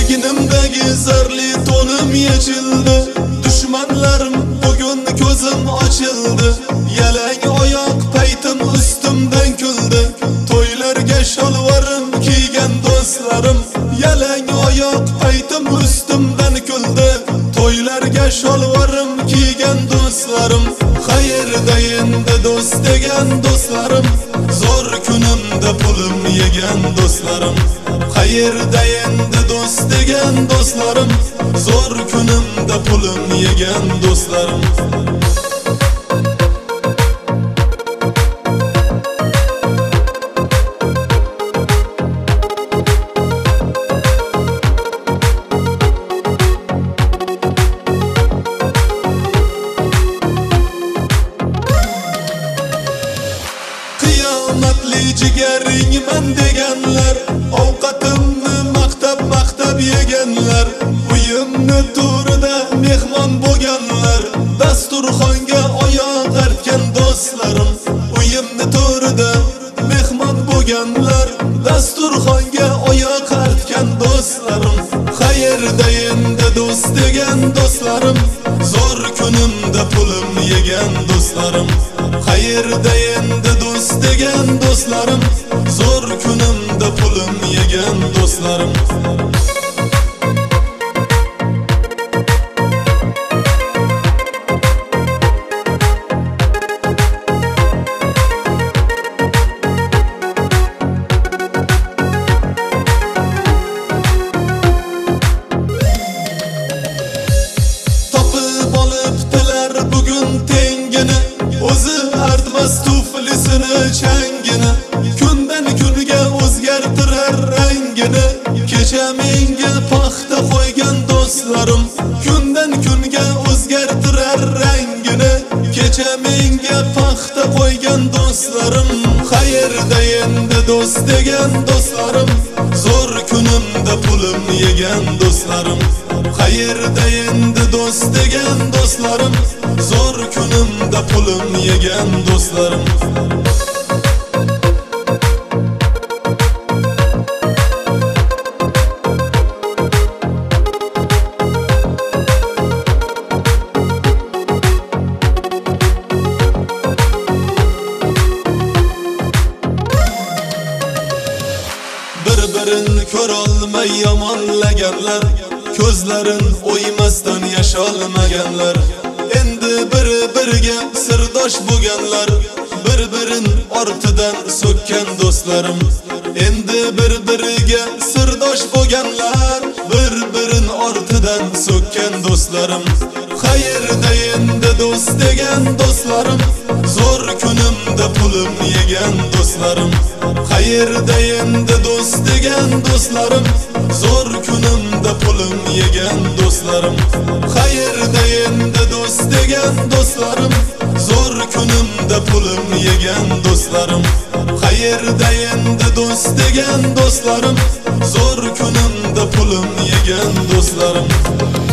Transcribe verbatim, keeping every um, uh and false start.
Egnimdagi zarli to'nim yechildi. Dushmanlarim bugun ko'zim ochildi. Yalang oyoq paytim ustimdan kuldi. To'ylarga sholvarim kiygan do'stlarim, yalang oyoq paytim ustimdan kuldi. To'ylarga sholvarim kiygan do'stlarim, qayerda endi do'st degan do'stlarim, zo'r kunimda pulim yegan do'stlarim. Qayerda endi do'st degan do'stlarim, zo'r kunimda pulim yegan do'stlarim. Qiyomatli jigaringman deganlar, ovqatimni maqtab maqtab yeganlar, uyimni to'rida mehmon bo'lganlar, dasturxonga oyoq artgan do'stlarim, uyimni to'rida mehmon bo'lganlar, dasturxonga oyoq artgan do'stlarim. Qayerda endi do'st degan do'stlarim, zo'r kunimda pulim yegan do'stlarim. Qayerda endi do'st degan do'stlarim, zo'r kunimda pulim yegan do'stlarim. Topib olibdilar bugun tengini, o'zi artmas tuflisini changini, kundan kunga o'zgartirar rangini. Kecha menga paxta qo'ygan do'stlarim, kundan kunga o'zgartirar rangini. Kecha menga paxta qo'ygan do'stlarim, qayerda endi do'st degan do'stlarim, zo'r kunimda pulim yegan do'stlarim. Qayerda endi do'st degan do'stlarim, zo'r kunimda pulim yegan do'stlarim. Bir-birin ko'rolmay yomonlaganlar, ko'zlarin o'ymasdan yasholmaganlar, endi bir-biriga sirdosh bo'lganlar, bir-birin ortidan so'kkan do'stlarim, endi bir-biriga sirdosh bo'lganlar, bir-birin ortidan so'kkan do'stlarim. Qayerda endi do'st degan do'stlarim, zo'r kunimda pulim yegan do'stlarim. Qayerda endi do'st degan do'stlarim, zo'r kunimda pulim yegan do'stlarim. Qayerda endi do'st degan do'stlarim, zo'r kunimda pulim yegan do'stlarim. Qayerda endi do'st degan do'stlarim, zo'r kunimda pulim yegan do'stlarim.